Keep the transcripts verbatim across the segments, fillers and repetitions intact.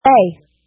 A.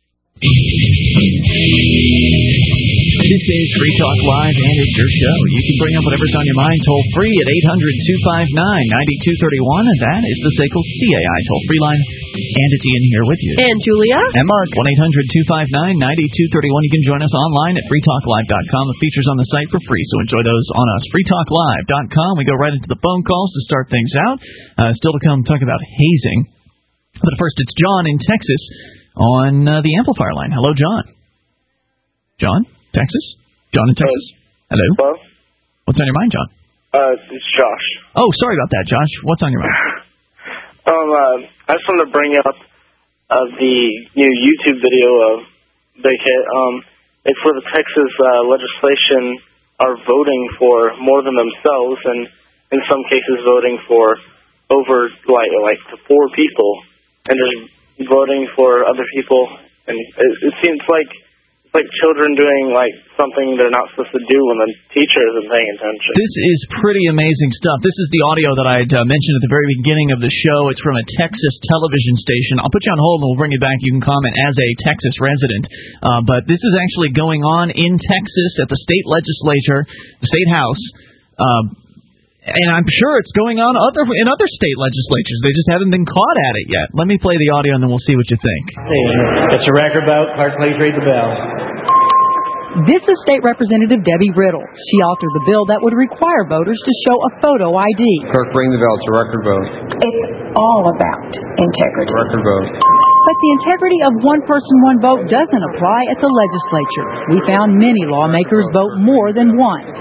This is Free Talk Live, and it's your show. You can bring up whatever's on your mind toll-free at eight hundred, two five nine, nine two three one, and that is the S A C L C A I toll-free line. And it's Ian here with you. And Julia. And Mark. one eight hundred, two five nine, nine two three one. You can join us online at free talk live dot com. The features on the site for free, so enjoy those on us. free talk live dot com. We go right into the phone calls to start things out. Uh, still to come, talk about hazing. But first, it's John in Texas on uh, the amplifier line. Hello, John. John, Texas? John in Texas? Hello? Hello? What's on your mind, John? Uh, it's Josh. Oh, sorry about that, Josh. What's on your mind? um, uh, I just wanted to bring up uh, the new YouTube video of Big Hit. Um, it's where the Texas uh, legislation are voting for more than themselves, and in some cases voting for over, like, like to four people, and just voting for other people. And it, it seems like like children doing, like, something they're not supposed to do when the teacher isn't paying attention. This is pretty amazing stuff. This is the audio that I uh, mentioned at the very beginning of the show. It's from a Texas television station. I'll put you on hold, and we'll bring you back. You can comment as a Texas resident. Uh, but this is actually going on in Texas at the state legislature, the state house. Uh, and I'm sure it's going on other in other state legislatures. They just haven't been caught at it yet. Let me play the audio, and then we'll see what you think. Hey, it's a record vote. Clerk, please read the bill. This is State Representative Debbie Riddle. She authored the bill that would require voters to show a photo I D. Clerk, bring the bill. It's a record vote. It's all about integrity. Record vote. But the integrity of one person, one vote doesn't apply at the legislature. We found many lawmakers vote more than once.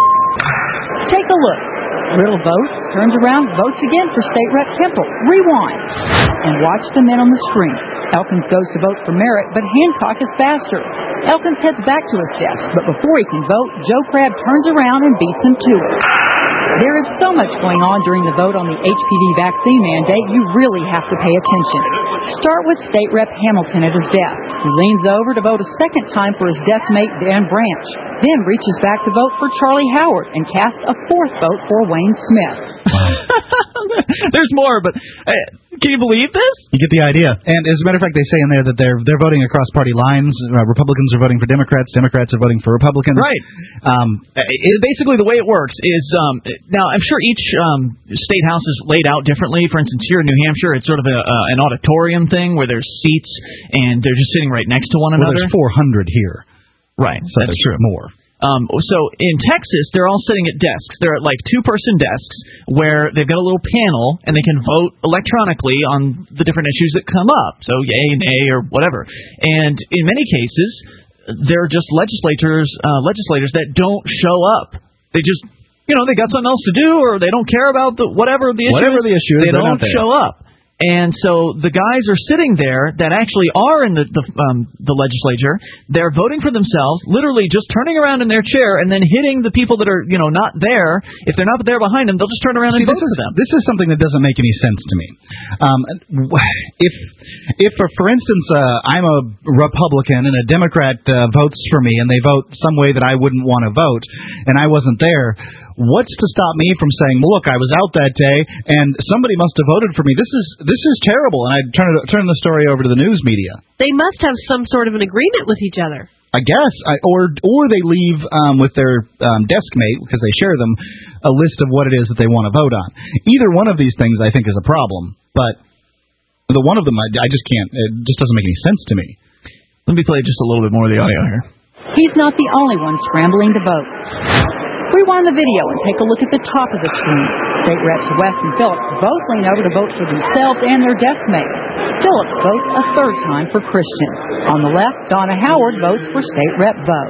Take a look. Riddle votes, turns around, votes again for State Rep Temple. Rewind. And watch the men on the screen. Elkins goes to vote for Merritt, but Hancock is faster. Elkins heads back to his desk, but before he can vote, Joe Crabb turns around and beats him to it. There is so much going on during the vote on the H P V vaccine mandate, you really have to pay attention. Start with State Rep Hamilton at his desk. He leans over to vote a second time for his desk mate, Dan Branch, then reaches back to vote for Charlie Howard and casts a fourth vote for Wayne Smith. There's more, but uh, can you believe this? You get the idea. And as a matter of fact, they say in there that they're they're voting across party lines. Uh, Republicans are voting for Democrats. Democrats are voting for Republicans. Right. Um, it, basically, the way it works is um, now I'm sure each um, state house is laid out differently. For instance, here in New Hampshire, it's sort of a, uh, an auditorium thing where there's seats and they're just sitting right next to one well, another. There's four hundred here. Right. So that's true. More. Um, so in Texas, they're all sitting at desks. They're at like two-person desks where they've got a little panel and they can vote electronically on the different issues that come up. So yay, nay, or whatever. And in many cases, they're just legislators, uh, legislators that don't show up. They just, you know, they got something else to do, or they don't care about the whatever the issue. Whatever is, the issue is, they don't show up. And so the guys are sitting there that actually are in the the, um, the legislature. They're voting for themselves, literally just turning around in their chair and then hitting the people that are, you know, not there. If they're not there behind them, they'll just turn around See, and vote this is, for them. This is something that doesn't make any sense to me. Um, if, if uh, for instance, uh, I'm a Republican and a Democrat uh, votes for me and they vote some way that I wouldn't want to vote and I wasn't there, what's to stop me from saying, well, look, I was out that day and somebody must have voted for me. This is this is terrible. And I'd turn it, turn the story over to the news media. They must have some sort of an agreement with each other. I guess, I, or or they leave um, with their um, desk mate, because they share them, a list of what it is that they want to vote on. Either one of these things, I think, is a problem. But the one of them, I, I just can't. It just doesn't make any sense to me. Let me play just a little bit more of the audio here. He's not the only one scrambling to vote. Rewind the video and take a look at the top of the screen. State Reps West and Phillips both lean over to vote for themselves and their desk mate. Phillips votes a third time for Christian. On the left, Donna Howard votes for State Rep Bo.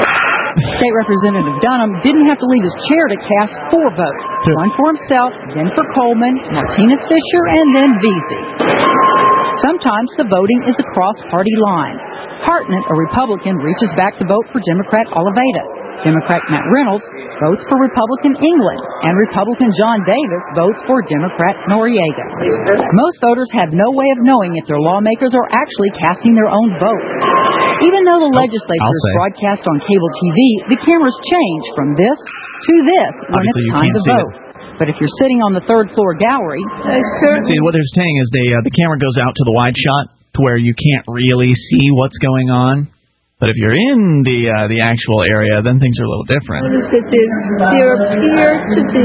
State Representative Dunham didn't have to leave his chair to cast four votes. One for himself, then for Coleman, Martinez Fisher, and then Veazey. Sometimes the voting is across party lines. Hartnett, a Republican, reaches back to vote for Democrat Oliveira. Democrat Matt Reynolds votes for Republican England, and Republican John Davis votes for Democrat Noriega. Most voters have no way of knowing if their lawmakers are actually casting their own vote. Even though the legislature is broadcast on cable T V, the cameras change from this to this when Obviously, it's time to vote. It. But if you're sitting on the third floor gallery, see what they're saying is they uh, the camera goes out to the wide shot. to where you can't really see what's going on. But if you're in the uh, the actual area, then things are a little different. That there appear to be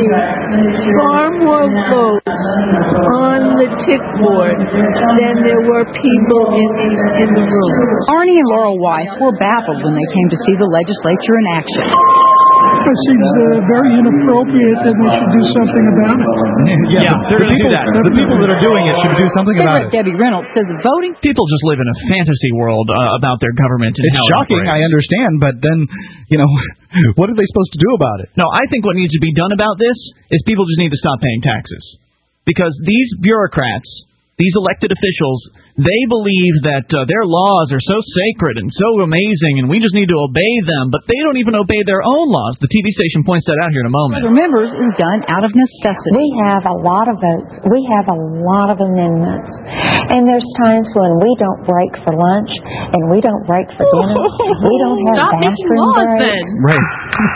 far more votes on the tick board than there were people in the, in the room. Arnie and Laurel Weiss were baffled when they came to see the legislature in action. It seems uh, very inappropriate that we should do something about it. Yeah, yeah they're going to do that. The people that are doing it should do something about it. Debbie Reynolds says that voting... People just live in a fantasy world uh, about their government. And it's how shocking, it I understand, but then, you know, what are they supposed to do about it? No, I think what needs to be done about this is people just need to stop paying taxes. Because these bureaucrats, these elected officials, they believe that uh, their laws are so sacred and so amazing, and we just need to obey them, but they don't even obey their own laws. The T V station points that out here in a moment. For members is done out of necessity. We have a lot of votes. We have a lot of amendments. And there's times when we don't break for lunch, and we don't break for dinner. We don't have Stop bathroom laws, breaks. then. Right.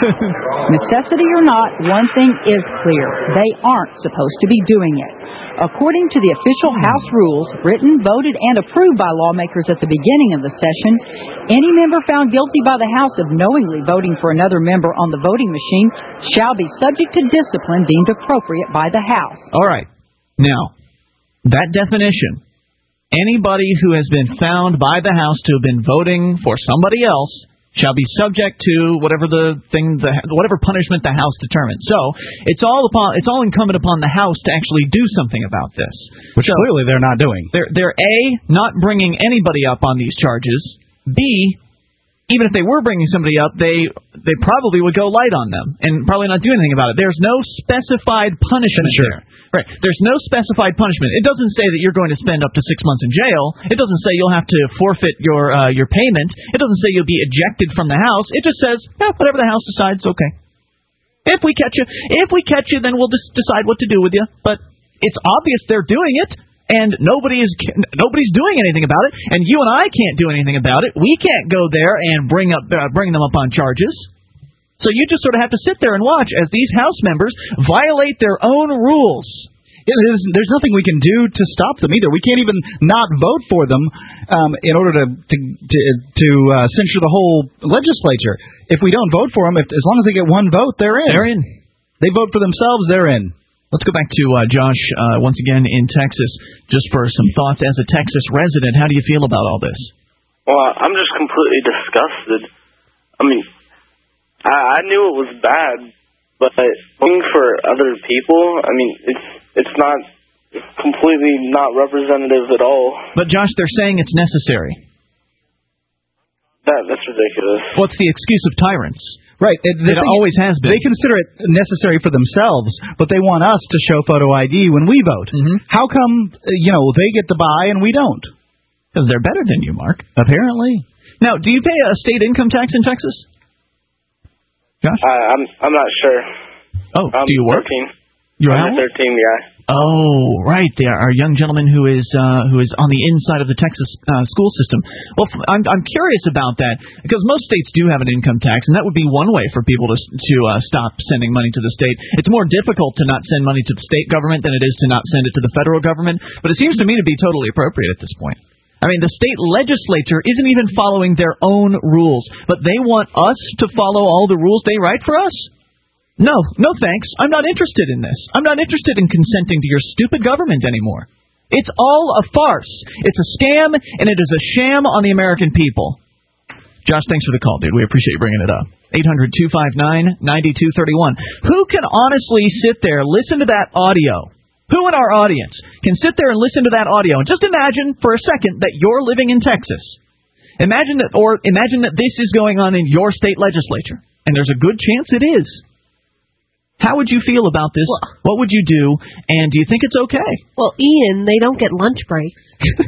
Necessity or not, one thing is clear. They aren't supposed to be doing it. According to the official House rules, written, voted, and approved by lawmakers at the beginning of the session, any member found guilty by the House of knowingly voting for another member on the voting machine shall be subject to discipline deemed appropriate by the House. All right. Now, that definition, anybody who has been found by the House to have been voting for somebody else shall be subject to whatever the thing, the, whatever punishment the House determines. So it's all upon, it's all incumbent upon the House to actually do something about this, which so clearly they're not doing. They're they're a not bringing anybody up on these charges. B, even if they were bringing somebody up, they they probably would go light on them and probably not do anything about it. There's no specified punishment sure. there. Right. There's no specified punishment. It doesn't say that you're going to spend up to six months in jail. It doesn't say you'll have to forfeit your uh, your payment. It doesn't say you'll be ejected from the House. It just says, eh, whatever the House decides, okay. If we catch you, if we catch you, then we'll just decide what to do with you. But it's obvious they're doing it, and nobody is nobody's doing anything about it. And you and I can't do anything about it. We can't go there and bring up uh, bring them up on charges. So you just sort of have to sit there and watch as these House members violate their own rules. It is, there's nothing we can do to stop them either. We can't even not vote for them um, in order to to to, to uh, censure the whole legislature. If we don't vote for them, if, as long as they get one vote, they're in. They're in. They vote for themselves, they're in. Let's go back to uh, Josh uh, once again in Texas, just for some thoughts as a Texas resident. How do you feel about all this? Well, I'm just completely disgusted. I mean, I, I knew it was bad, but voting for other people, I mean, it's it's not it's completely not representative at all. But Josh, they're saying it's necessary. That that's ridiculous. What's the excuse of tyrants? Right. It, it always has been. They consider it necessary for themselves, but they want us to show photo I D when we vote. Mm-hmm. How come, you know, they get the buy and we don't? Because they're better than you, Mark. Apparently. Now, do you pay a state income tax in Texas? Josh? I, I'm I'm not sure. Oh, I'm do you work? thirteen. You're I'm thirteen, yeah. Oh, right. There are a young gentleman who is uh, who is on the inside of the Texas uh, school system. Well, I'm I'm curious about that because most states do have an income tax, and that would be one way for people to to uh, stop sending money to the state. It's more difficult to not send money to the state government than it is to not send it to the federal government. But it seems to me to be totally appropriate at this point. I mean, the state legislature isn't even following their own rules, but they want us to follow all the rules they write for us? No, no thanks. I'm not interested in this. I'm not interested in consenting to your stupid government anymore. It's all a farce. It's a scam, and it is a sham on the American people. Josh, thanks for the call, dude. We appreciate you bringing it up. eight hundred, two five nine, nine two three one. Who can honestly sit there, listen to that audio? Who in our audience can sit there and listen to that audio and just imagine for a second that you're living in Texas? Imagine that, or imagine that this is going on in your state legislature, and there's a good chance it is. How would you feel about this? Well, what would you do? And do you think it's okay? Well, Ian, they don't get lunch breaks.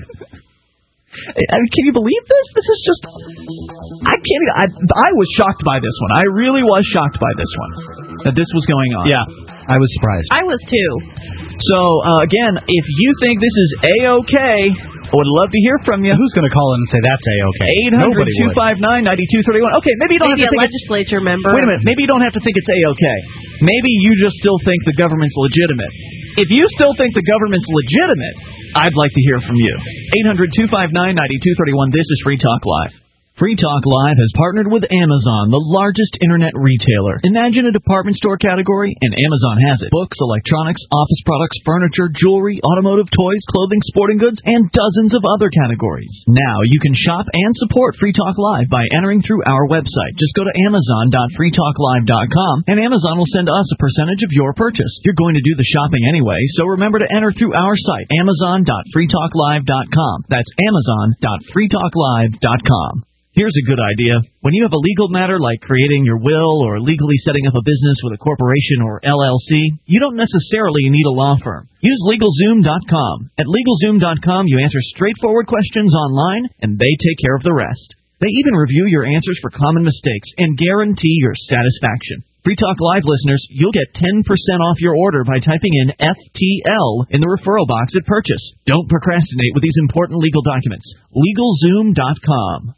I mean, can you believe this? This is just... I can't even... I, I was shocked by this one. I really was shocked by this one, that this was going on. Yeah, I was surprised. I was, too. So, uh, again, if you think this is A-okay, I would love to hear from you. Who's going to call in and say that's A-okay? eight hundred, two five nine, nine two three one. Okay, maybe you don't maybe have to a think legislature member. Wait a minute. Maybe you don't have to think it's A-okay. Maybe you just still think the government's legitimate. If you still think the government's legitimate, I'd like to hear from you. eight hundred, two five nine, nine two three one. This is Free Talk Live. Free Talk Live has partnered with Amazon, the largest internet retailer. Imagine a department store category, and Amazon has it. Books, electronics, office products, furniture, jewelry, automotive, toys, clothing, sporting goods, and dozens of other categories. Now you can shop and support Free Talk Live by entering through our website. Just go to amazon dot free talk live dot com, and Amazon will send us a percentage of your purchase. You're going to do the shopping anyway, so remember to enter through our site, amazon dot free talk live dot com. That's amazon dot free talk live dot com. Here's a good idea. When you have a legal matter like creating your will or legally setting up a business with a corporation or L L C, you don't necessarily need a law firm. Use LegalZoom dot com. At LegalZoom dot com, you answer straightforward questions online, and they take care of the rest. They even review your answers for common mistakes and guarantee your satisfaction. Free Talk Live listeners, you'll get ten percent off your order by typing in F T L in the referral box at purchase. Don't procrastinate with these important legal documents. LegalZoom dot com.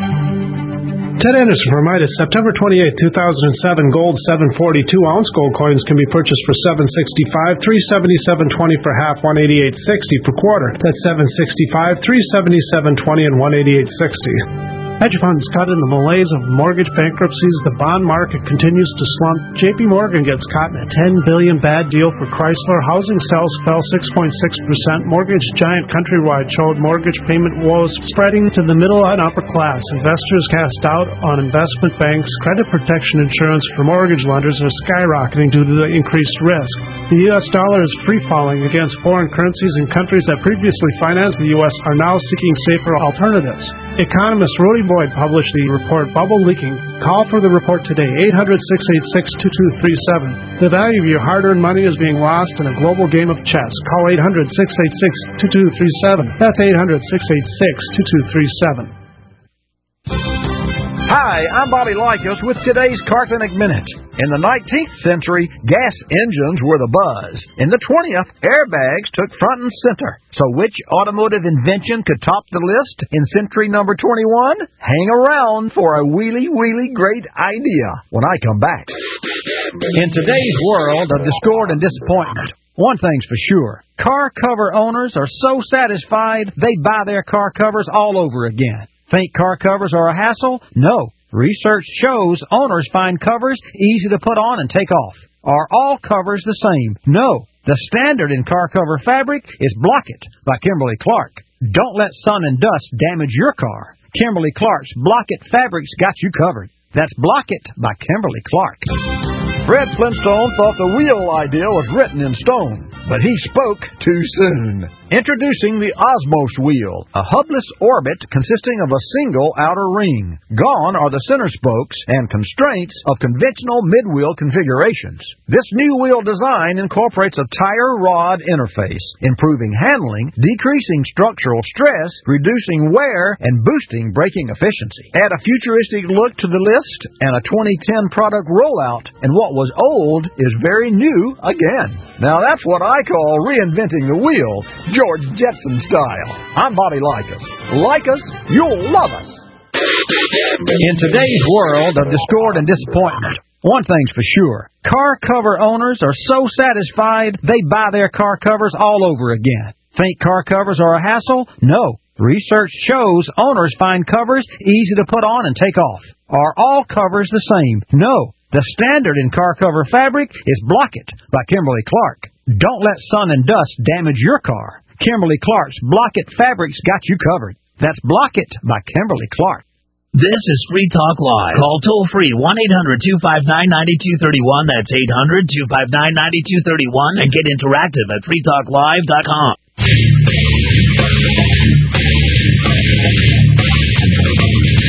Ted Anderson for Midas, September twenty-eighth, two thousand seven, gold seven forty-two ounce gold coins can be purchased for seven sixty-five, three seventy-seven twenty for half, one eighty-eight sixty for quarter. That's seven sixty-five, three seventy-seven twenty, and one eighty-eight sixty. Hedge funds cut in the malaise of mortgage bankruptcies. The bond market continues to slump. J P Morgan gets caught in a ten billion dollars bad deal for Chrysler. Housing sales fell six point six percent. Mortgage giant Countrywide showed mortgage payment woes spreading to the middle and upper class. Investors cast doubt on investment banks. Credit protection insurance for mortgage lenders are skyrocketing due to the increased risk. The U S dollar is free-falling against foreign currencies, and countries that previously financed the U S are now seeking safer alternatives. Economist Rudy Boyd published the report Bubble Leaking. Call for the report today, eight hundred, six eight six, two two three seven. The value of your hard-earned money is being lost in a global game of chess. Call eight hundred, six eight six, two two three seven. That's eight hundred, six eight six, two two three seven. Hi, I'm Bobby Likos with today's Carthenic Minute. In the nineteenth century, gas engines were the buzz. In the twentieth, airbags took front and center. So which automotive invention could top the list in century number twenty-one? Hang around for a wheelie wheelie great idea when I come back. In today's world of discord and disappointment, one thing's for sure. Car cover owners are so satisfied they buy their car covers all over again. Think car covers are a hassle? No. Research shows owners find covers easy to put on and take off. Are all covers the same? No. The standard in car cover fabric is Block-It by Kimberly Clark. Don't let sun and dust damage your car. Kimberly Clark's Block-It fabric's got you covered. That's Block-It by Kimberly Clark. Fred Flintstone thought the wheel idea was written in stone, but he spoke too soon. Introducing the Osmos wheel, a hubless orbit consisting of a single outer ring. Gone are the center spokes and constraints of conventional mid-wheel configurations. This new wheel design incorporates a tire rod interface, improving handling, decreasing structural stress, reducing wear, and boosting braking efficiency. Add a futuristic look to the list and a twenty ten product rollout, and what was old is very new again. Now that's what I call reinventing the wheel, George Jetson style. I'm Bobby Likos. Like us, you'll love us. In today's world of discord and disappointment, one thing's for sure. Car cover owners are so satisfied they buy their car covers all over again. Think car covers are a hassle? No. Research shows owners find covers easy to put on and take off. Are all covers the same? No. The standard in car cover fabric is Block-It by Kimberly Clark. Don't let sun and dust damage your car. Kimberly Clark's Block-It fabric's got you covered. That's Block-It by Kimberly Clark. This is Free Talk Live. Call toll-free one eight hundred, two five nine, nine two three one. That's eight hundred, two five nine, nine two three one. And get interactive at free talk live dot com.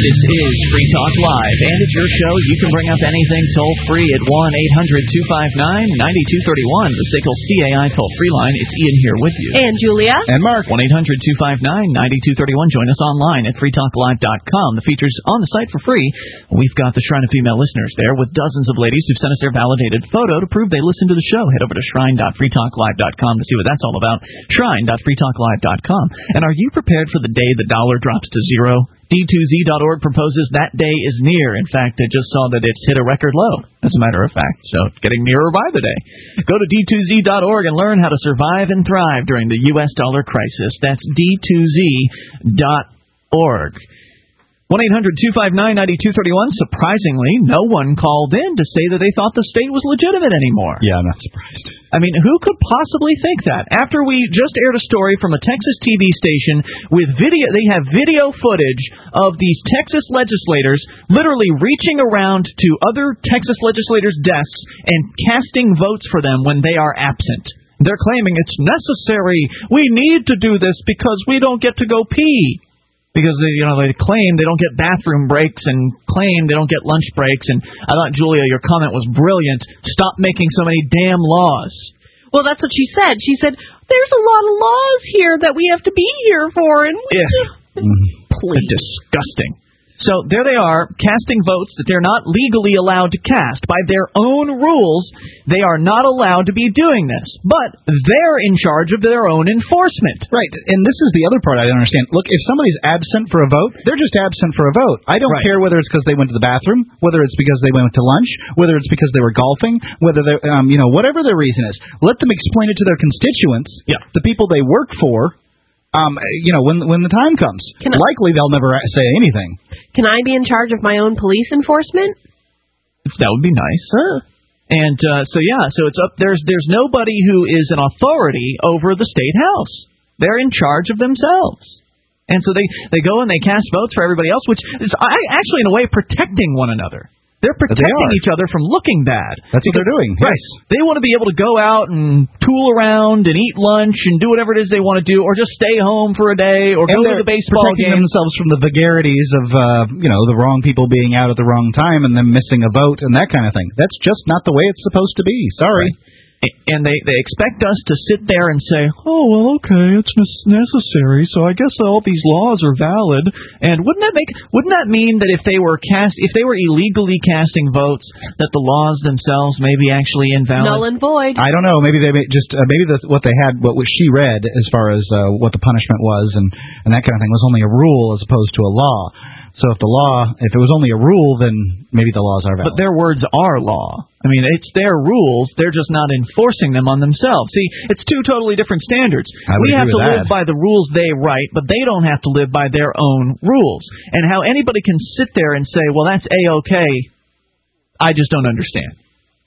This is Free Talk Live, and it's your show. You can bring up anything toll-free at one eight hundred two five nine nine two three one, the S I C L C A I toll-free line. It's Ian here with you. And Julia. And Mark. one eight hundred two five nine nine two three one. Join us online at free talk live dot com. The feature's on the site for free. We've got the Shrine of Female Listeners there with dozens of ladies who've sent us their validated photo to prove they listen to the show. Head over to shrine dot free talk live dot com to see what that's all about. shrine dot free talk live dot com. And are you prepared for the day the dollar drops to zero? D two Z dot org proposes that day is near. In fact, they just saw that it's hit a record low, as a matter of fact. So it's getting nearer by the day. Go to D two Z dot org and learn how to survive and thrive during the U S dollar crisis. That's D two Z dot org. one eight hundred two five nine nine two three one. Surprisingly, no one called in to say that they thought the state was legitimate anymore. Yeah, I'm not surprised. I mean, who could possibly think that? After we just aired a story from a Texas T V station with video, they have video footage of these Texas legislators literally reaching around to other Texas legislators' desks and casting votes for them when they are absent. They're claiming it's necessary. We need to do this because we don't get to go pee. Because they, you know, they claim they don't get bathroom breaks and claim they don't get lunch breaks. And I thought, Julia, your comment was brilliant. Stop making so many damn laws. Well, that's what she said. She said, there's a lot of laws here that we have to be here for. And we yeah. just, please. Disgusting. So there they are, casting votes that they're not legally allowed to cast. By their own rules, they are not allowed to be doing this. But they're in charge of their own enforcement. Right, and this is the other part I don't understand. Look, if somebody's absent for a vote, they're just absent for a vote. I don't right. care whether it's because they went to the bathroom, whether it's because they went to lunch, whether it's because they were golfing, whether they, um, you know, whatever their reason is. Let them explain it to their constituents, yeah. the people they work for. Um, you know, when when the time comes, Can likely they'll never say anything. Can I be in charge of my own police enforcement? That would be nice. Huh. And uh, so yeah, so it's up. There's there's nobody who is an authority over the state house. They're in charge of themselves, and so they they go and they cast votes for everybody else, which is actually in a way protecting one another. They're protecting they each other from looking bad. That's because, what they're doing. Right. Yes. They want to be able to go out and tool around and eat lunch and do whatever it is they want to do, or just stay home for a day, or and go to the baseball protecting game. themselves from the vagaries of, uh, you know, the wrong people being out at the wrong time and them missing a vote and that kind of thing. That's just not the way it's supposed to be. Sorry. Right. And they, they expect us to sit there and say, oh, well, okay, it's necessary, so I guess all these laws are valid. And wouldn't that make wouldn't that mean that if they were cast if they were illegally casting votes, that the laws themselves may be actually invalid? Null and void. I don't know. Maybe they may just uh, maybe the, what they had, what she read as far as uh, what the punishment was and, and that kind of thing was only a rule as opposed to a law. So if the law, if it was only a rule, then maybe the laws are valid. But their words are law. I mean, it's their rules. They're just not enforcing them on themselves. See, it's two totally different standards. We have to live by the rules they write, but they don't have to live by their own rules. And how anybody can sit there and say, well, that's A-okay, I just don't understand.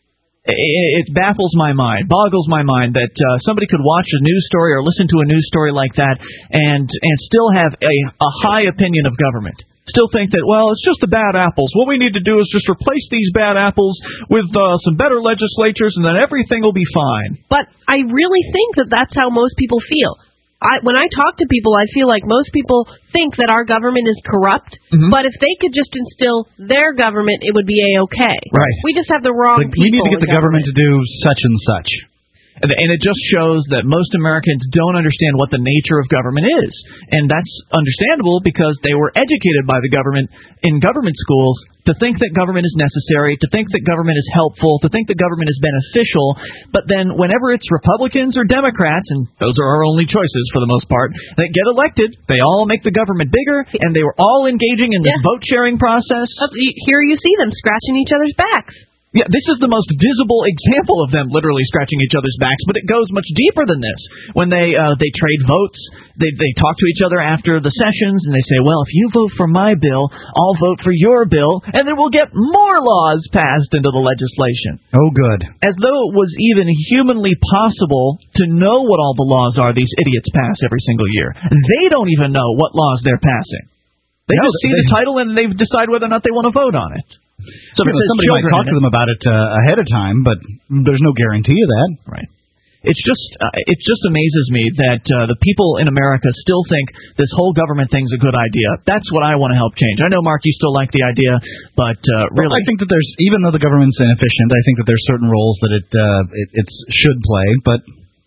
It baffles my mind, boggles my mind that uh, somebody could watch a news story or listen to a news story like that and and still have a, a high opinion of government. Still think that, well, it's just the bad apples. What we need to do is just replace these bad apples with uh, some better legislatures, and then everything will be fine. But I really think that that's how most people feel. I, when I talk to people, I feel like most people think that our government is corrupt, mm-hmm. but if they could just instill their government, it would be A-okay. Right. We just have the wrong like, people. We need to get the government. government to do such and such. And it just shows that most Americans don't understand what the nature of government is. And that's understandable because they were educated by the government in government schools to think that government is necessary, to think that government is helpful, to think that government is beneficial. But then whenever it's Republicans or Democrats, and those are our only choices for the most part, that get elected, they all make the government bigger, and they were all engaging in this yeah. vote-sharing process. Here you see them scratching each other's backs. Yeah, this is the most visible example of them literally scratching each other's backs, but it goes much deeper than this. When they uh, they trade votes, they they talk to each other after the sessions, and they say, well, if you vote for my bill, I'll vote for your bill, and then we'll get more laws passed into the legislation. Oh, good. As though it was even humanly possible to know what all the laws are these idiots pass every single year. They don't even know what laws they're passing. They no, just see they, the title, and they decide whether or not they want to vote on it. So somebody might talk to them about it uh, ahead of time, but there's no guarantee of that. Right. it's just uh, it just amazes me that uh, the people in America still think this whole government thing's a good idea. That's what I want to help change. I know, Mark, you still like the idea, but uh, really, well, I think that there's, even though the government's inefficient, I think that there's certain roles that it uh, it it's, should play, but.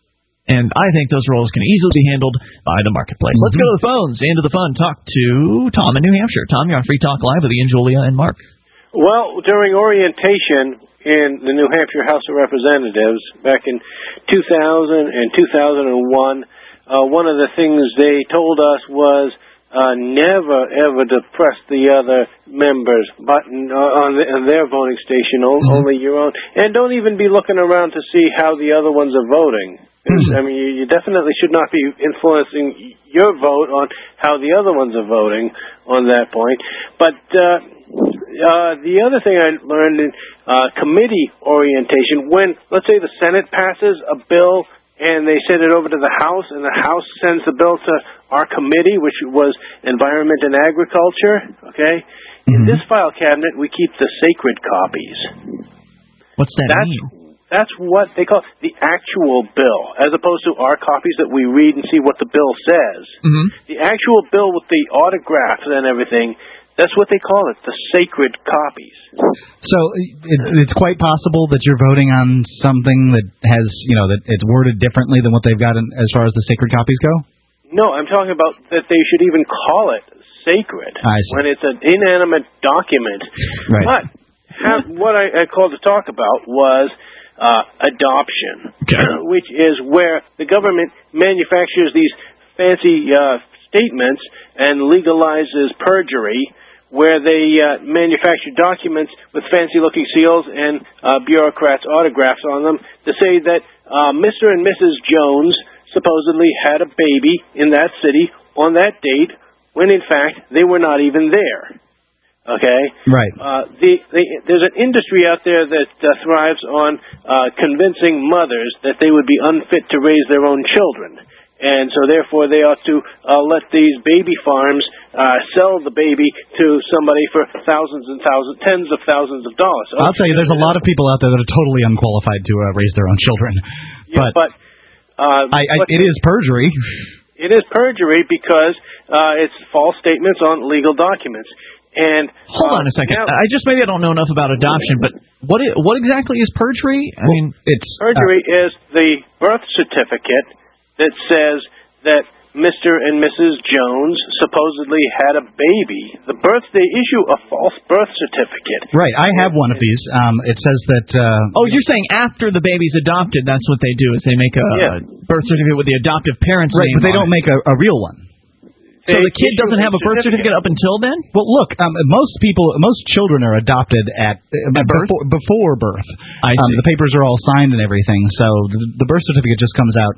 And I think those roles can easily be handled by the marketplace. Mm-hmm. Let's go to the phones, into the fun. Talk to Tom in New Hampshire. Tom, you're on Free Talk Live with Ian, Julia, and Mark. Well, during orientation in the New Hampshire House of Representatives back in two thousand and two thousand one, uh, one of the things they told us was uh, never, ever to press the other members' button on, the, on their voting station, mm-hmm. only your own. And don't even be looking around to see how the other ones are voting. Mm-hmm. I mean, you, you definitely should not be influencing your vote on how the other ones are voting on that point. But uh, uh, the other thing I learned in uh, committee orientation, when, let's say, the Senate passes a bill and they send it over to the House, and the House sends the bill to our committee, which was Environment and Agriculture, okay? Mm-hmm. In this file cabinet, we keep the sacred copies. What's that That's, mean? That's what they call the actual bill, as opposed to our copies that we read and see what the bill says. Mm-hmm. The actual bill with the autographs and everything, that's what they call it, the sacred copies. So it, it's quite possible that you're voting on something that has, you know, that it's worded differently than what they've got in, as far as the sacred copies go? No, I'm talking about that they should even call it sacred I see. when it's an inanimate document. Right. But have, what I, I called to talk about was Uh, adoption, okay. which is where the government manufactures these fancy uh, statements and legalizes perjury, where they uh, manufacture documents with fancy-looking seals and uh, bureaucrats' autographs on them to say that uh, Mister and Missus Jones supposedly had a baby in that city on that date, when in fact they were not even there. Okay. Right. Uh, the, the, there's an industry out there that uh, thrives on uh, convincing mothers that they would be unfit to raise their own children, and so therefore they ought to uh, let these baby farms uh, sell the baby to somebody for thousands and thousands, tens of thousands of dollars. So I'll tell you, there's a lot of people out there that are totally unqualified to uh, raise their own children. Yeah, but but uh, I, I, but it is perjury. It is perjury because uh, it's false statements on legal documents. And hold uh, on a second. now, I just maybe I don't know enough about adoption, but what is, what exactly is perjury? I well, mean, it's perjury uh, is the birth certificate that says that Mister and Missus Jones supposedly had a baby. The birth they issue a false birth certificate. Right. I have one of these. Um, it says that. Uh, oh, you're saying after the baby's adopted, that's what they do is they make a yeah. birth certificate with the adoptive parents' right, name. But they don't it. make a, a real one. So the kid doesn't have a birth certificate up until then? Well, look, um, most people, most children are adopted at, uh, at birth? Before, before birth. I see. Um, the papers are all signed and everything, so the, the birth certificate just comes out.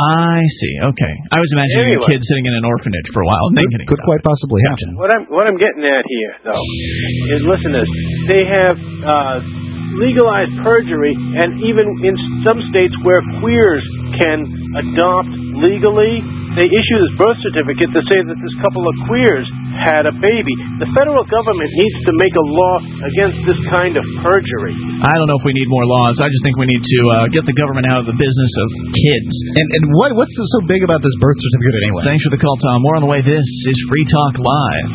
I see. Okay. I was imagining anyway. a kid sitting in an orphanage for a while. Could, could quite possibly happen. What I'm what I'm getting at here, though, is listen to this. They have uh, legalized perjury, and even in some states where queers can adopt legally, they issue this birth certificate to say that this couple of queers had a baby. The federal government needs to make a law against this kind of perjury. I don't know if we need more laws. I just think we need to uh, get the government out of the business of kids. And and what what's so big about this birth certificate anyway? Thanks for the call, Tom. More on the way. This is Free Talk Live.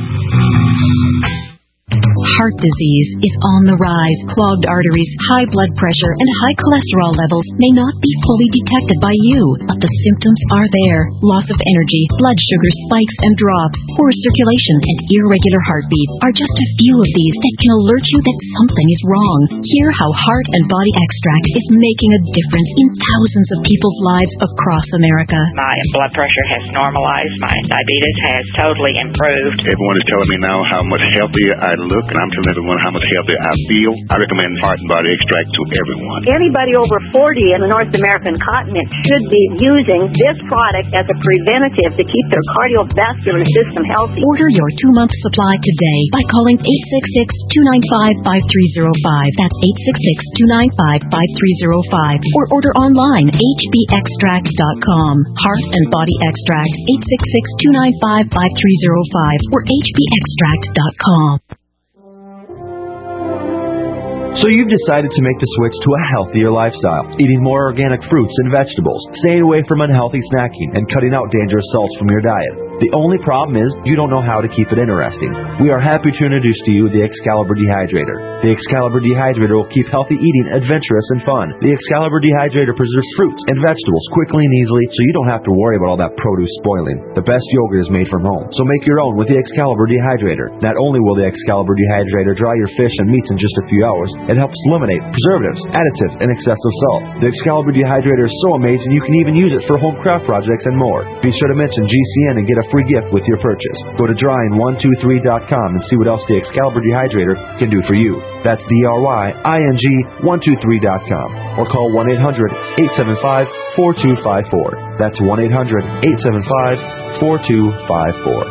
Heart disease is on the rise. Clogged arteries, high blood pressure, and high cholesterol levels may not be fully detected by you, but the symptoms are there. Loss of energy, blood sugar spikes and drops, poor circulation, and irregular heartbeat are just a few of these that can alert you that something is wrong. Hear how Heart and Body Extract is making a difference in thousands of people's lives across America. My blood pressure has normalized. My diabetes has totally improved. Everyone is telling me now how much healthier I look, and I'm telling everyone how much healthier I feel. I recommend Heart and Body Extract to everyone. Anybody over forty in the North American continent should be using this product as a preventative to keep their cardiovascular system healthy. Order your two-month supply today by calling eight six six, two nine five, five three zero five. That's eight six six, two nine five, five three zero five. Or order online, h b extract dot com. Heart and Body Extract, eight six six, two nine five, five three zero five or h b extract dot com. So you've decided to make the switch to a healthier lifestyle, eating more organic fruits and vegetables, staying away from unhealthy snacking, and cutting out dangerous salts from your diet. The only problem is you don't know how to keep it interesting. We are happy to introduce to you the Excalibur Dehydrator. The Excalibur Dehydrator will keep healthy eating adventurous and fun. The Excalibur Dehydrator preserves fruits and vegetables quickly and easily, so you don't have to worry about all that produce spoiling. The best yogurt is made from home, so make your own with the Excalibur Dehydrator. Not only will the Excalibur Dehydrator dry your fish and meats in just a few hours, it helps eliminate preservatives, additives, and excessive salt. The Excalibur Dehydrator is so amazing you can even use it for home craft projects and more. Be sure to mention G C N and get a free gift with your purchase. Go to drying one two three dot com and see what else the Excalibur Dehydrator can do for you. That's D R Y I N G one two three dot com or call one eight hundred eight seven five four two five four. That's one eight hundred eight seven five four two five four.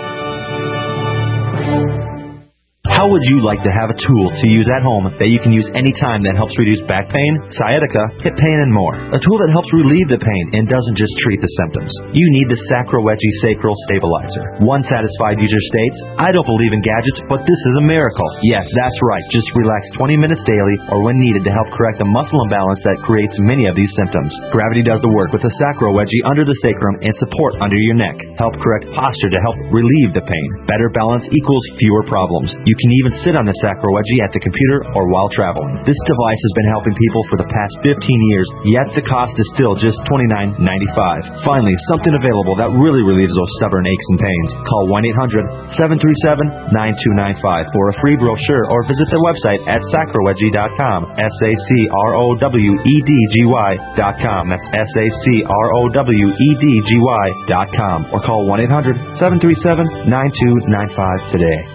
How would you like to have a tool to use at home that you can use anytime that helps reduce back pain, sciatica, hip pain, and more? A tool that helps relieve the pain and doesn't just treat the symptoms. You need the Sacrowegie Sacral Stabilizer. One satisfied user states, I don't believe in gadgets, but this is a miracle. Yes, that's right. Just relax twenty minutes daily or when needed to help correct the muscle imbalance that creates many of these symptoms. Gravity does the work with the Sacrowegie under the sacrum and support under your neck. Help correct posture to help relieve the pain. Better balance equals fewer problems. You can even sit on the Sacrowegie at the computer or while traveling. This device has been helping people for the past fifteen years, yet the cost is still just twenty-nine ninety-five. Finally, something available that really relieves those stubborn aches and pains. Call one eight hundred seven three seven nine two nine five for a free brochure or visit their website at sacrowegie dot com. S A C R O W E D G Y dot com. That's S A C R O W E D G Y dot com or call one eight hundred seven three seven nine two nine five today.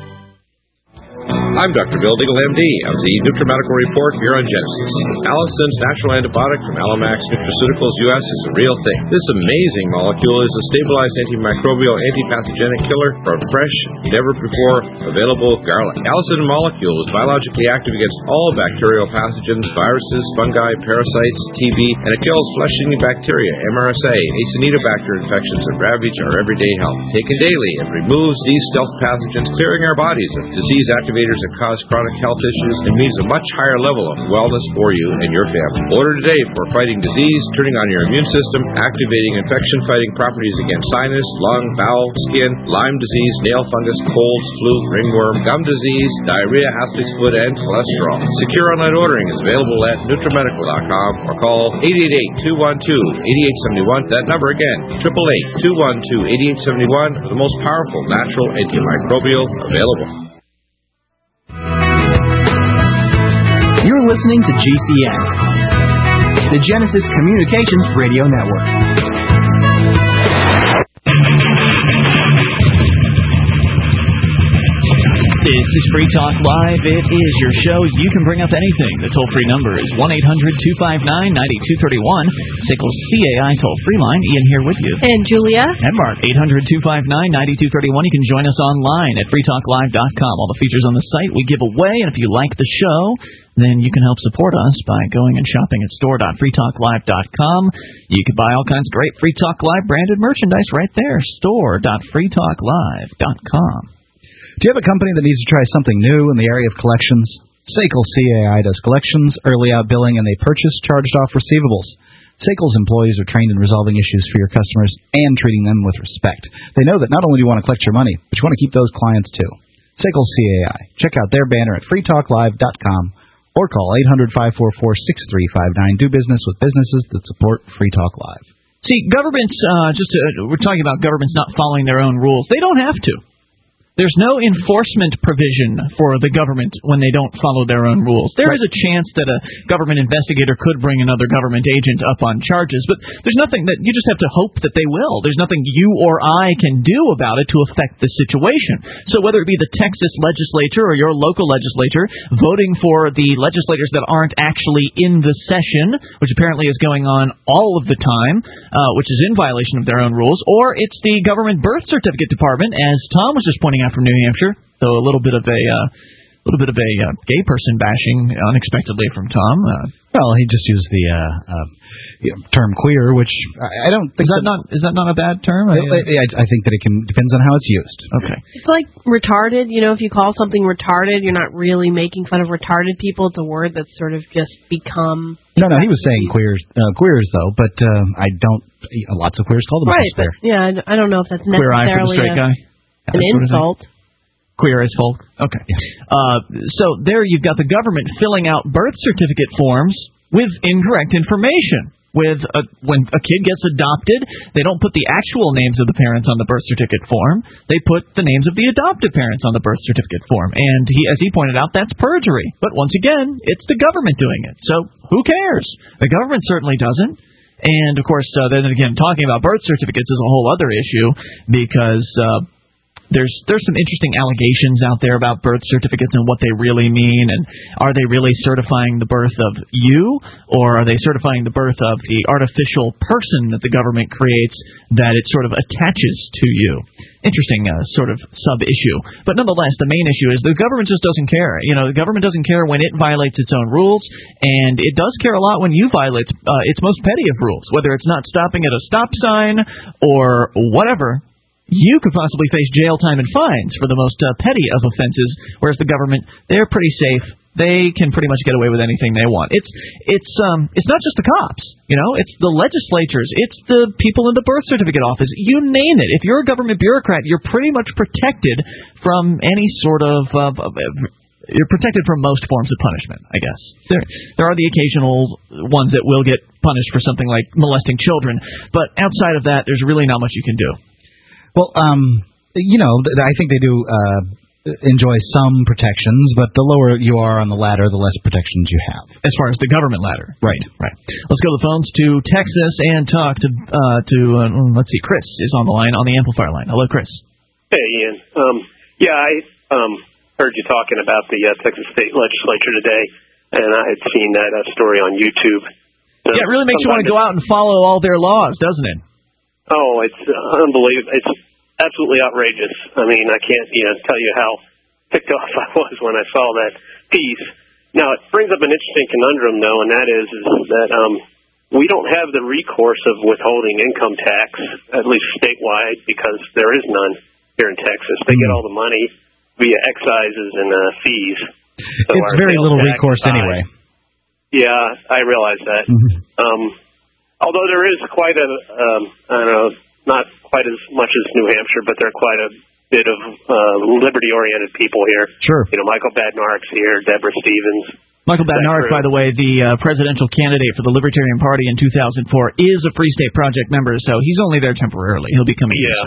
I'm Doctor Bill Deagle, M D, of the NutriMedical Report here on Genesis. Allison's natural antibiotic from Alamax Nutraceuticals U S is a real thing. This amazing molecule is a stabilized antimicrobial antipathogenic killer for fresh, never-before available garlic. Allison molecule is biologically active against all bacterial pathogens, viruses, fungi, parasites, T B, and it kills flesh-eating bacteria, M R S A, Acinetobacter infections that ravage our everyday health. Taken daily, it removes these stealth pathogens, clearing our bodies of disease activators that cause chronic health issues and means a much higher level of wellness for you and your family. Order today for fighting disease, turning on your immune system, activating infection-fighting properties against sinus, lung, bowel, skin, Lyme disease, nail fungus, colds, flu, ringworm, gum disease, diarrhea, athlete's foot, and cholesterol. Secure online ordering is available at NutriMedical dot com or call eight eight eight, two one two, eight eight seven one. That number again, eight eight eight, two one two, eight eight seven one, the most powerful natural antimicrobial available. You're listening to G C N, the Genesis Communications Radio Network. This is Free Talk Live. It is your show. You can bring up anything. The toll-free number is one eight hundred two five nine nine two three one. S A C L C A I toll-free line. Ian here with you. And Julia. And Mark. eight hundred two five nine nine two three one. You can join us online at free talk live dot com. All the features on the site we give away. And if you like the show, then you can help support us by going and shopping at store dot free talk live dot com. You can buy all kinds of great Free Talk Live branded merchandise right there. store dot free talk live dot com. Do you have a company that needs to try something new in the area of collections? S A C L C A I does collections, early out billing, and they purchase charged-off receivables. S A C L's employees are trained in resolving issues for your customers and treating them with respect. They know that not only do you want to collect your money, but you want to keep those clients too. S A C L C A I. Check out their banner at free talk live dot com or call eight hundred five four four six three five nine. Do business with businesses that support Free Talk Live. See, governments, uh, just uh, we're talking about governments not following their own rules. They don't have to. There's no enforcement provision for the government when they don't follow their own rules. There is a chance that a government investigator could bring another government agent up on charges, but there's nothing that you just have to hope that they will. There's nothing you or I can do about it to affect the situation. So whether it be the Texas legislature or your local legislature voting for the legislators that aren't actually in the session, which apparently is going on all of the time, uh, which is in violation of their own rules, or it's the government birth certificate department, as Tom was just pointing out from New Hampshire, though a little bit of a uh, little bit of a uh, gay person bashing unexpectedly from Tom. Uh, well, he just used the uh, uh, term queer, which I, I don't think is that, that not is that not a bad term? I, I, I think that it can depends on how it's used. Okay, it's like retarded. You know, if you call something retarded, you're not really making fun of retarded people. It's a word that's sort of just become. No, no, he was saying queers, uh, queers though, but uh, I don't. Lots of queers call themselves right, queer. But, yeah, I don't know if that's queer eye for the necessarily straight a, guy. an insult. Queer as folk. Okay. Uh, so there you've got the government filling out birth certificate forms with incorrect information. With a, when a kid gets adopted, they don't put the actual names of the parents on the birth certificate form. They put the names of the adopted parents on the birth certificate form. And he, as he pointed out, that's perjury. But once again, it's the government doing it. So who cares? The government certainly doesn't. And, of course, uh, then again, talking about birth certificates is a whole other issue because uh, there's there's some interesting allegations out there about birth certificates and what they really mean. And are they really certifying the birth of you, or are they certifying the birth of the artificial person that the government creates that it sort of attaches to you? Interesting uh, sort of sub-issue. But nonetheless, the main issue is the government just doesn't care. You know, the government doesn't care when it violates its own rules, and it does care a lot when you violate uh, its most petty of rules, whether it's not stopping at a stop sign or whatever. You could possibly face jail time and fines for the most uh, petty of offenses, whereas the government, they're pretty safe. They can pretty much get away with anything they want. It's it's um it's not just the cops, you know. It's the legislatures. It's the people in the birth certificate office. You name it. If you're a government bureaucrat, you're pretty much protected from any sort of uh, you're protected from most forms of punishment, I guess. There there are the occasional ones that will get punished for something like molesting children, but outside of that, there's really not much you can do. Well, um, you know, I think they do uh, enjoy some protections, but the lower you are on the ladder, the less protections you have. As far as the government ladder. Right. Right. Let's go to the phones to Texas and talk to, uh, to uh, let's see, Chris is on the line, on the amplifier line. Hello, Chris. Hey, Ian. Um, yeah, I um, heard you talking about the uh, Texas State Legislature today, and I had seen that uh, story on YouTube. Uh, yeah, it really makes you want to go out and follow all their laws, doesn't it? Oh, it's uh, unbelievable. It's absolutely outrageous. I mean, I can't you know, tell you how ticked off I was when I saw that piece. Now, it brings up an interesting conundrum, though, and that is, is that um, we don't have the recourse of withholding income tax, at least statewide, because there is none here in Texas. They get all the money via excises and uh, fees. So it's very little recourse anyway. Yeah, I realize that. Mm-hmm. Um Although there is quite a, um, I don't know, not quite as much as New Hampshire, but there are quite a bit of uh, liberty-oriented people here. Sure. You know, Michael Badnarek's here, Deborah Stevens. Michael Badnarik, by the way, the uh, presidential candidate for the Libertarian Party in two thousand four, is a Free State Project member, so he's only there temporarily. He'll be coming yeah. soon.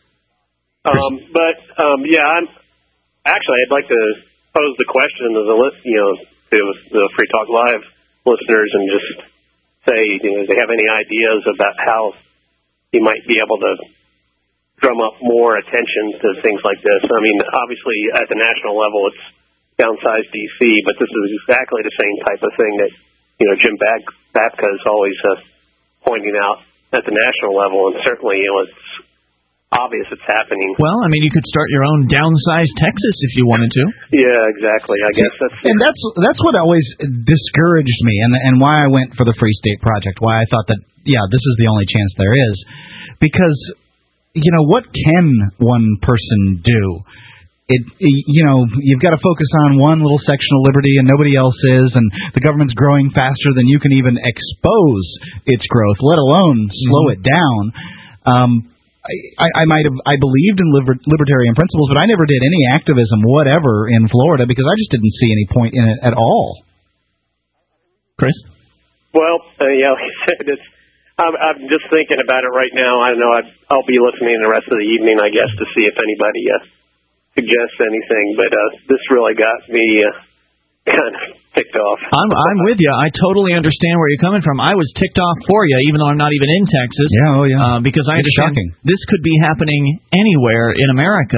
Um, but, um, yeah, I'm, actually, I'd like to pose the question to the, you know, to the Free Talk Live listeners and just say, you know, do they have any ideas about how he might be able to drum up more attention to things like this? I mean, obviously, at the national level, it's downsized D C, but this is exactly the same type of thing that, you know, Jim Bab- Babka is always uh, pointing out at the national level, and certainly, you know, it's obvious it's happening. Well, I mean, you could start your own downsized Texas if you wanted to. Yeah, exactly. I guess that's and that's that's what always discouraged me, and and why I went for the Free State Project. Why I thought that yeah, this is the only chance there is, because you know what can one person do? It you know you've got to focus on one little section of liberty and nobody else is, and the government's growing faster than you can even expose its growth, let alone slow mm-hmm. it down. Um, I, I might have I believed in liber, libertarian principles, but I never did any activism whatever in Florida because I just didn't see any point in it at all. Chris? Well, uh, yeah, like I said, it's, I'm, I'm just thinking about it right now. I know I'd, I'll be listening the rest of the evening, I guess, to see if anybody uh, suggests anything. But uh, this really got me uh, kind of ticked off. I'm I'm with you. I totally understand where you're coming from. I was ticked off for you, even though I'm not even in Texas. Yeah, oh yeah. Uh, because I it's understand shocking. This could be happening anywhere in America,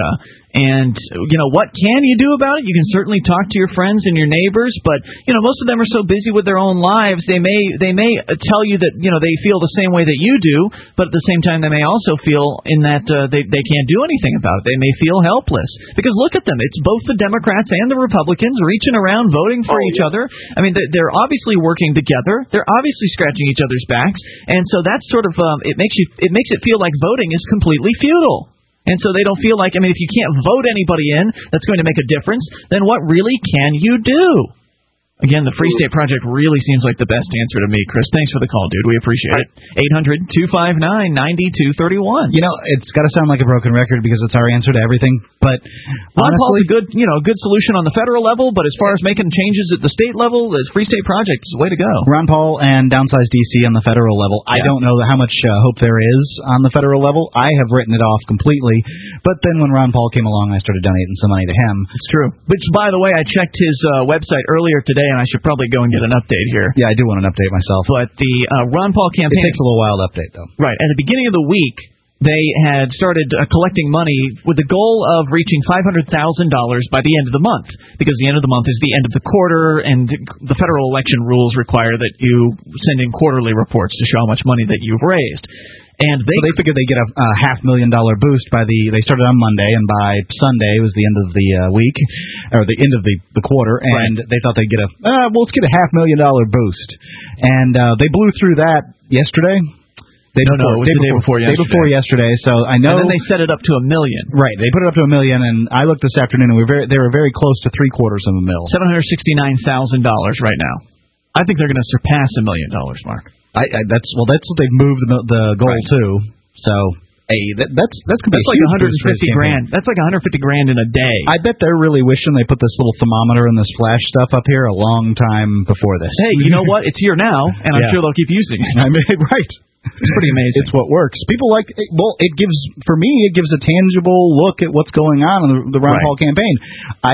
And, you know, what can you do about it? You can certainly talk to your friends and your neighbors, but, you know, most of them are so busy with their own lives, they may they may tell you that, you know, they feel the same way that you do, but at the same time they may also feel in that uh, they, they can't do anything about it. They may feel helpless. Because look at them. It's both the Democrats and the Republicans reaching around voting for oh, each yeah. other. I mean, they're obviously working together. They're obviously scratching each other's backs. And so that's sort of, um, it makes you it makes it feel like voting is completely futile. And so they don't feel like, I mean, if you can't vote anybody in that's going to make a difference, then what really can you do? Again, the Free State Project really seems like the best answer to me. Chris, thanks for the call, dude. We appreciate it. eight hundred two five nine nine two three one. You know, it's got to sound like a broken record because it's our answer to everything. But Ron Paul's a good, you know, a good solution on the federal level, but as far as making changes at the state level, the Free State Project is the way to go. Ron Paul and Downsize D C on the federal level. Yeah. I don't know how much uh, hope there is on the federal level. I have written it off completely. But then when Ron Paul came along, I started donating some money to him. It's true. Which, by the way, I checked his uh, website earlier today, and I should probably go and get an update here. Yeah, I do want an update myself. But the uh, Ron Paul campaign... It takes a little while to update, though. Right. At the beginning of the week, they had started uh, collecting money with the goal of reaching five hundred thousand dollars by the end of the month, because the end of the month is the end of the quarter, and the federal election rules require that you send in quarterly reports to show how much money that you've raised. And they, so they figured they'd get a, a half million dollar boost by the. They started on Monday, and by Sunday was the end of the uh, week, or the end of the, the quarter, and right. they thought they'd get a. Uh, well, let's get a half million dollar boost, and uh, they blew through that yesterday. They no, before, no, it was day the day before, before yesterday. Day before yesterday, so I know. And then they set it up to a million. Right, they put it up to a million, and I looked this afternoon, and we were very, they were very close to three quarters of a mil. Seven hundred sixty-nine thousand dollars right now. I think they're going to surpass a million dollars, Mark. I, I that's well, that's what they've moved the, the goal right. to. So, hey, that, that's that's gonna be that's like one hundred fifty grand. That's like one hundred fifty grand in a day. I bet they're really wishing they put this little thermometer and this flash stuff up here a long time before this. Hey, you know what? It's here now, and I'm yeah. sure they'll keep using it. I mean, right. It's pretty amazing. It's what works. People like, well, it gives, for me, it gives a tangible look at what's going on in the, the Ron right. Paul campaign. I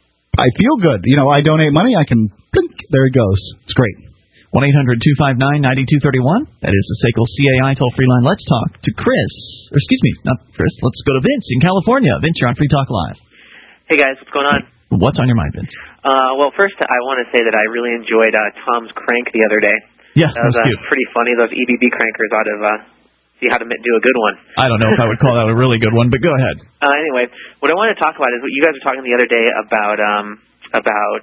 I feel good. You know, I donate money, I can, blink, there it goes. It's great. one eight hundred two five nine nine two three one. That is the S A C L C A I toll-free line. Let's talk to Chris. Or excuse me, not Chris. Let's go to Vince in California. Vince, you're on Free Talk Live. Hey, guys. What's going on? What's on your mind, Vince? Uh, well, first, I want to say that I really enjoyed uh, Tom's crank the other day. Yeah, that was, that was uh, pretty funny. Those E B B crankers ought to uh, see how to do a good one. I don't know if I would call that a really good one, but go ahead. Uh, anyway, what I want to talk about is what you guys were talking the other day about um, about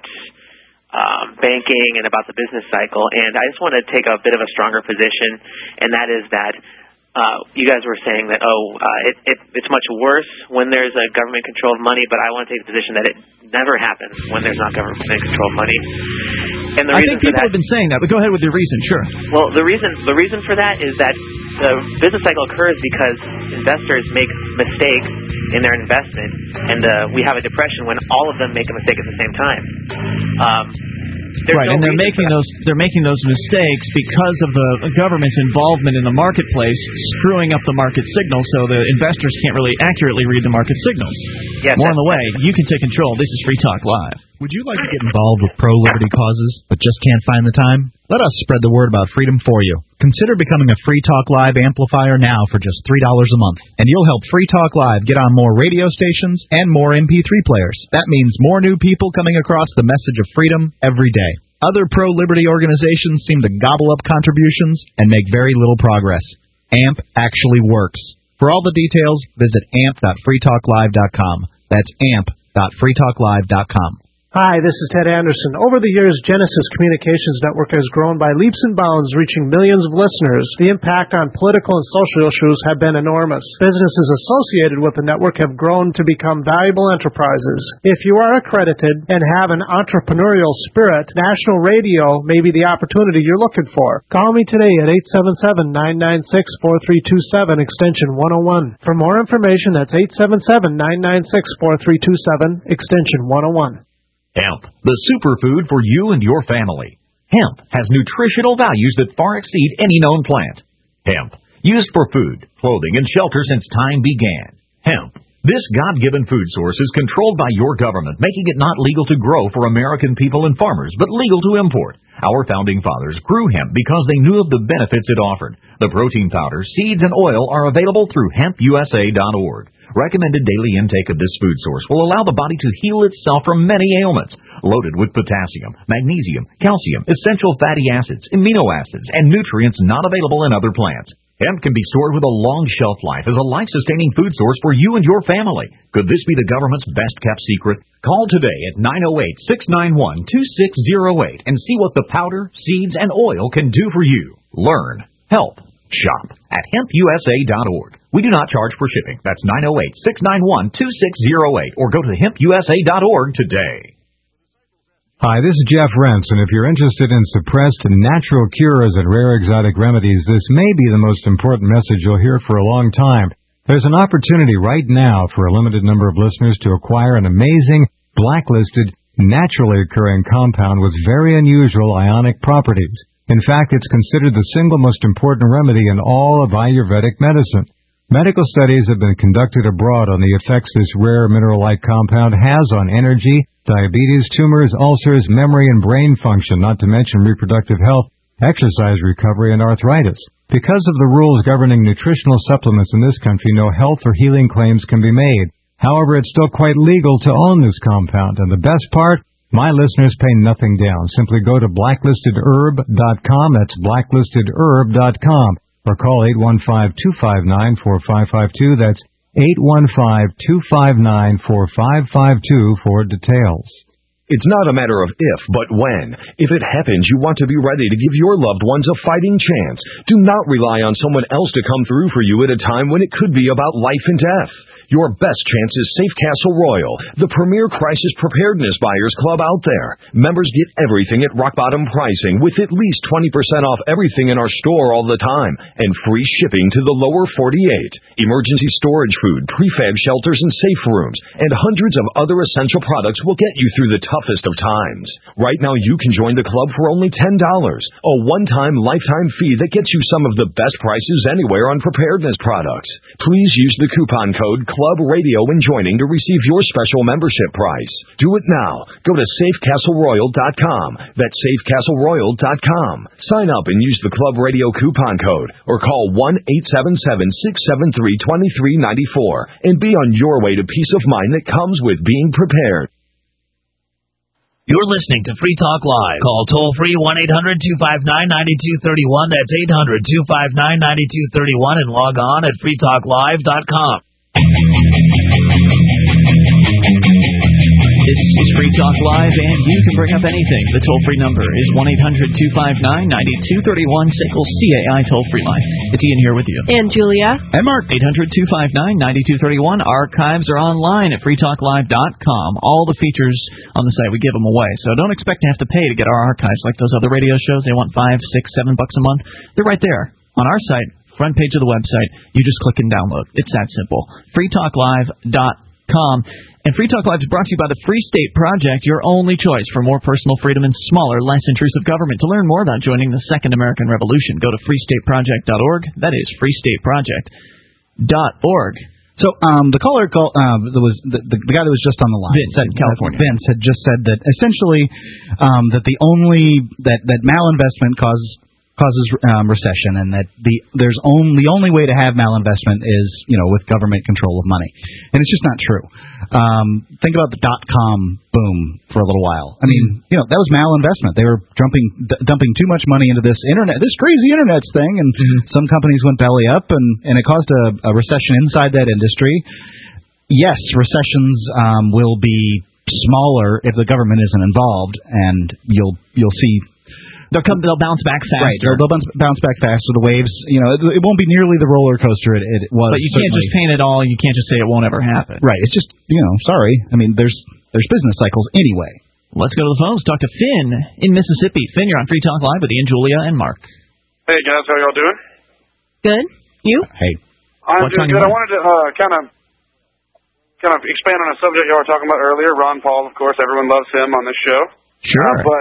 um, banking and about the business cycle, and I just want to take a bit of a stronger position, and that is that uh, you guys were saying that, oh, uh, it, it, it's much worse when there's a government-controlled money, but I want to take the position that it never happens when there's not government-controlled money. And the I reason think people for that, have been saying that, but go ahead with your reason, sure. Well, the reason the reason for that is that the business cycle occurs because investors make mistakes in their investment, and uh, we have a depression when all of them make a mistake at the same time. Um, right, no and they're making those they're making those mistakes because of the government's involvement in the marketplace, screwing up the market signal, so the investors can't really accurately read the market signals. Yes, More on the way. You can take control. This is Free Talk Live. Would you like to get involved with pro-liberty causes, but just can't find the time? Let us spread the word about freedom for you. Consider becoming a Free Talk Live amplifier now for just three dollars a month, and you'll help Free Talk Live get on more radio stations and more M P three players. That means more new people coming across the message of freedom every day. Other pro-liberty organizations seem to gobble up contributions and make very little progress. A M P actually works. For all the details, visit amp dot free talk live dot com. That's amp dot free talk live dot com. Hi, this is Ted Anderson. Over the years, Genesis Communications Network has grown by leaps and bounds, reaching millions of listeners. The impact on political and social issues have been enormous. Businesses associated with the network have grown to become valuable enterprises. If you are accredited and have an entrepreneurial spirit, National Radio may be the opportunity you're looking for. Call me today at eight seven seven, nine nine six, four three two seven, extension one oh one. For more information, that's eight seven seven, nine nine six, four three two seven, extension one oh one. Hemp, the superfood for you and your family. Hemp has nutritional values that far exceed any known plant. Hemp, used for food, clothing, and shelter since time began. Hemp, This God-given food source is controlled by your government, making it not legal to grow for American people and farmers, but legal to import. Our founding fathers grew hemp because they knew of the benefits it offered. The protein powder, seeds, and oil are available through hemp U S A dot org. Recommended daily intake of this food source will allow the body to heal itself from many ailments. Loaded with potassium, magnesium, calcium, essential fatty acids, amino acids, and nutrients not available in other plants. Hemp can be stored with a long shelf life as a life-sustaining food source for you and your family. Could this be the government's best-kept secret? Call today at nine oh eight, six nine one, two six oh eight and see what the powder, seeds, and oil can do for you. Learn, help, shop at hemp U S A dot org. We do not charge for shipping. That's nine oh eight, six nine one, two six oh eight or go to hemp U S A dot org today. Hi, this is Jeff Rentz, and if you're interested in suppressed natural cures and rare exotic remedies, this may be the most important message you'll hear for a long time. There's an opportunity right now for a limited number of listeners to acquire an amazing, blacklisted, naturally occurring compound with very unusual ionic properties. In fact, it's considered the single most important remedy in all of Ayurvedic medicine. Medical studies have been conducted abroad on the effects this rare mineral-like compound has on energy, diabetes, tumors, ulcers, memory and brain function, not to mention reproductive health, exercise recovery, and arthritis. Because of the rules governing nutritional supplements in this country, no health or healing claims can be made. However, it's still quite legal to own this compound, and the best part, my listeners pay nothing down. Simply go to blacklisted herb dot com, that's blacklisted herb dot com, or call eight one five, two five nine, four five five two, that's eight one five, two five nine, four five five two for details. It's not a matter of if, but when. If it happens, you want to be ready to give your loved ones a fighting chance. Do not rely on someone else to come through for you at a time when it could be about life and death. Your best chance is Safe Castle Royal, the premier crisis preparedness buyers club out there. Members get everything at rock bottom pricing with at least twenty percent off everything in our store all the time and free shipping to the lower forty-eight. Emergency storage food, prefab shelters and safe rooms, and hundreds of other essential products will get you through the toughest of times. Right now you can join the club for only ten dollars, a one-time lifetime fee that gets you some of the best prices anywhere on preparedness products. Please use the coupon code Club Radio when joining to receive your special membership price. Do it now. Go to safe castle royal dot com. That's safe castle royal dot com. Sign up and use the Club Radio coupon code or call one eight seven seven, six seven three, two three nine four and be on your way to peace of mind that comes with being prepared. You're listening to Free Talk Live. Call toll-free one eight hundred, two five nine, nine two three one. That's eight hundred, two five nine, nine two three one and log on at free talk live dot com. This is Free Talk Live, and you can bring up anything. The toll-free number is one eight hundred, two five nine, nine two three one, S A C L C A I toll-free line. It's Ian here with you. And Julia. And Mark. eight hundred, two five nine, nine two three one. Archives are online at free talk live dot com. All the features on the site, we give them away. So don't expect to have to pay to get our archives like those other radio shows. They want five, six, seven bucks a month. They're right there on our site. Front page of the website, you just click and download. It's that simple. free talk live dot com. And Free Talk Live is brought to you by the Free State Project, your only choice for more personal freedom and smaller, less intrusive government. To learn more about joining the Second American Revolution, go to free state project dot org. That is free state project dot org. So um, the caller, call, uh, there was the, the, the guy that was just on the line, Vince, in California. Vince had just said that essentially um, that the only that that malinvestment causes causes um, recession, and that the there's only the only way to have malinvestment is you know with government control of money, and it's just not true. Um, think about the dot com boom for a little while. I mean, you know that was malinvestment. They were dumping d- dumping too much money into this internet, this crazy internet thing, and mm-hmm. some companies went belly up, and and it caused a, a recession inside that industry. Yes, recessions um, will be smaller if the government isn't involved, and you'll you'll see. They'll come. They'll bounce back faster. Right. They'll, they'll bounce, bounce back faster. The waves, you know, it, it won't be nearly the roller coaster it, it was. But you can't just paint it all. You can't just say it won't ever happen. Right. It's just, you know, sorry. I mean, there's there's business cycles anyway. Let's go to the phones. Talk to Finn in Mississippi. Finn, you're on Free Talk Live with Ian, Julia, and Mark. Hey guys, how y'all doing? Good. You? Hey. I'm doing good. I wanted to uh, kind of kind of expand on a subject y'all were talking about earlier. Ron Paul, of course, everyone loves him on this show. Sure. Uh, but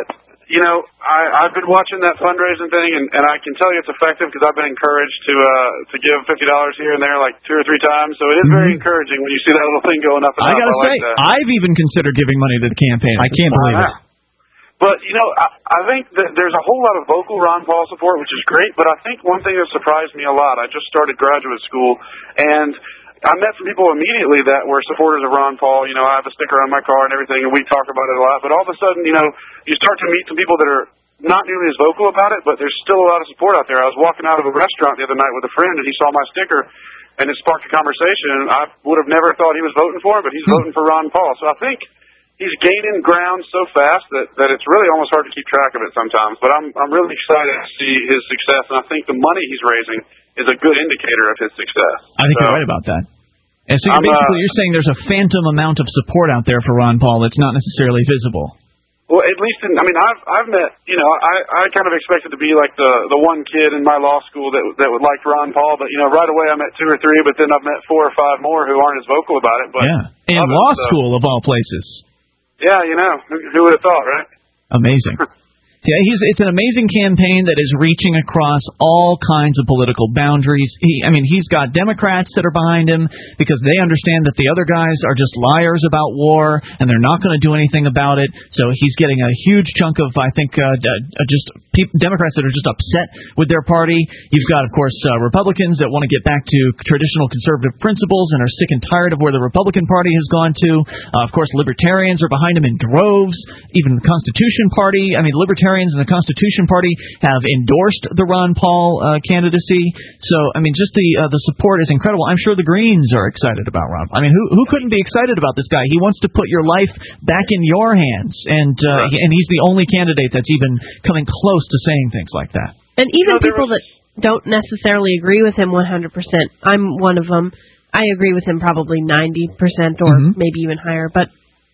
you know, I, I've been watching that fundraising thing, and, and I can tell you it's effective because I've been encouraged to uh, to give fifty dollars here and there like two or three times. So it is very encouraging when you see that little thing going up and I up. gotta I say, like that. I've even considered giving money to the campaign. I can't believe it. But, you know, I, I think that there's a whole lot of vocal Ron Paul support, which is great, but I think one thing that surprised me a lot, I just started graduate school, and I met some people immediately that were supporters of Ron Paul. You know, I have a sticker on my car and everything, and we talk about it a lot, but all of a sudden, you know, you start to meet some people that are not nearly as vocal about it, but there's still a lot of support out there. I was walking out of a restaurant the other night with a friend, and he saw my sticker, and it sparked a conversation, and I would have never thought he was voting for it, but he's voting for Ron Paul. So I think he's gaining ground so fast that, that it's really almost hard to keep track of it sometimes. But I'm I'm really excited to see his success, and I think the money he's raising is a good indicator of his success. I think so, you're right about that. And so you're I'm, uh, basically you're saying there's a phantom amount of support out there for Ron Paul that's not necessarily visible. Well, at least in, I mean, I've I've met, you know, I I kind of expected to be like the the one kid in my law school that that would like Ron Paul, but you know, right away I met two or three, but then I've met four or five more who aren't as vocal about it. But Yeah, and law school of all places. Yeah, you know, who, who would have thought, right? Amazing. Yeah, he's it's an amazing campaign that is reaching across all kinds of political boundaries. He, I mean, he's got Democrats that are behind him because they understand that the other guys are just liars about war and they're not going to do anything about it. So he's getting a huge chunk of, I think, uh, uh, just pe- Democrats that are just upset with their party. You've got, of course, uh, Republicans that want to get back to traditional conservative principles and are sick and tired of where the Republican Party has gone to. Uh, of course, libertarians are behind him in droves. Even the Constitution Party, I mean, libertarians and the Constitution Party have endorsed the Ron Paul uh, candidacy. So, I mean, just the uh, the support is incredible. I'm sure the Greens are excited about Ron Paul. I mean, who who couldn't be excited about this guy? He wants to put your life back in your hands, and uh, he, and he's the only candidate that's even coming close to saying things like that. And even people that don't necessarily agree with him one hundred percent, I'm one of them. I agree with him probably ninety percent or mm-hmm. maybe even higher, but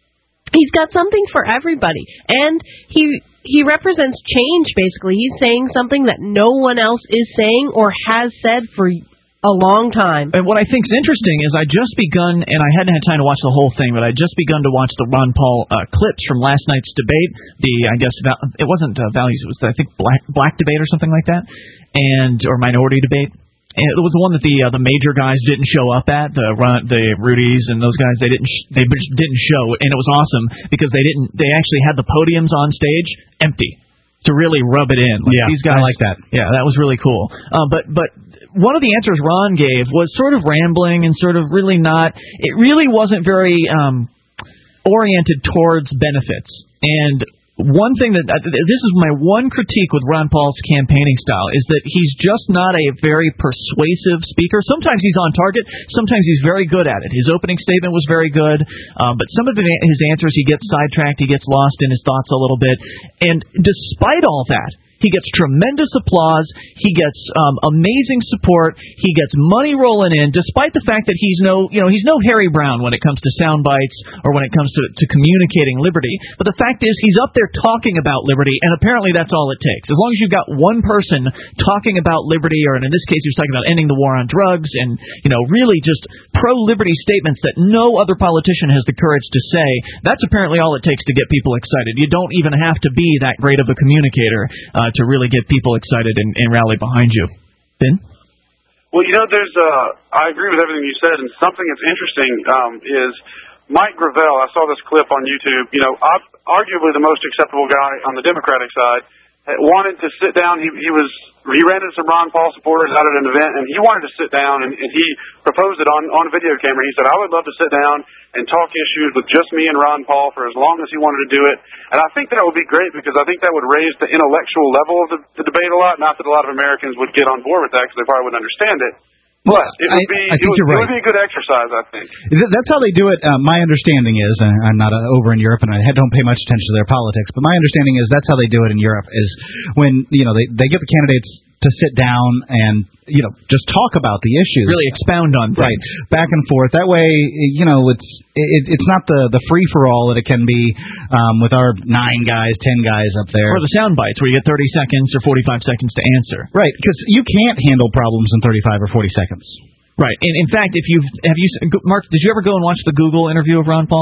he's got something for everybody, and he he represents change, basically. He's saying something that no one else is saying or has said for a long time. And what I think is interesting is I just begun, and I hadn't had time to watch the whole thing, but I just begun to watch the Ron Paul uh, clips from last night's debate. The, I guess, it wasn't uh, values, it was, the, I think, black black debate or something like that, and or minority debate. And it was the one that the uh, the major guys didn't show up at, the run, the Rudies and those guys. They didn't sh- they didn't show, and it was awesome because they didn't. They actually had the podiums on stage empty to really rub it in. Like yeah, these guys, I like that. Yeah, that was really cool. Uh, but but one of the answers Ron gave was sort of rambling and sort of really not. It really wasn't very um, oriented towards benefits. And one thing that uh, this is my one critique with Ron Paul's campaigning style is that he's just not a very persuasive speaker. Sometimes he's on target, sometimes he's very good at it. His opening statement was very good, um, but some of the, his answers he gets sidetracked, he gets lost in his thoughts a little bit. And despite all that, he gets tremendous applause. He gets um, amazing support. He gets money rolling in, despite the fact that he's no, you know, he's no Harry Brown when it comes to sound bites or when it comes to, to communicating liberty. But the fact is, he's up there talking about liberty, and apparently that's all it takes. As long as you've got one person talking about liberty, or in this case, he was talking about ending the war on drugs, and you know, really just pro-liberty statements that no other politician has the courage to say. That's apparently all it takes to get people excited. You don't even have to be that great of a communicator Uh, to really get people excited and, and rally behind you. Ben? Well, you know, there's, uh, I agree with everything you said, and something that's interesting um, is Mike Gravel. I saw this clip on YouTube. You know, arguably the most acceptable guy on the Democratic side, wanted to sit down. He, he was he ran into some Ron Paul supporters out at an event, and he wanted to sit down, and, and he proposed it on, on video camera. He said, I would love to sit down and talk issues with just me and Ron Paul for as long as he wanted to do it. And I think that would be great because I think that would raise the intellectual level of the, the debate a lot. Not that a lot of Americans would get on board with that because they probably wouldn't understand it. But it would be, I, I think it would, you're right. It would be a good exercise, I think. That's how they do it. Uh, my understanding is, and I'm not uh, over in Europe, and I don't pay much attention to their politics, but my understanding is that's how they do it in Europe, is when, you know, they, they get the candidates to sit down and, you know, just talk about the issues. Really expound on things. Right, back and forth. That way, you know, it's it, it's not the, the free-for-all that it can be um, with our nine guys, ten guys up there. Or the sound bites where you get thirty seconds or forty-five seconds to answer. Right, because you can't handle problems in thirty-five or forty seconds. Right. And in fact, if you've have you Mark, did you ever go and watch the Google interview of Ron Paul?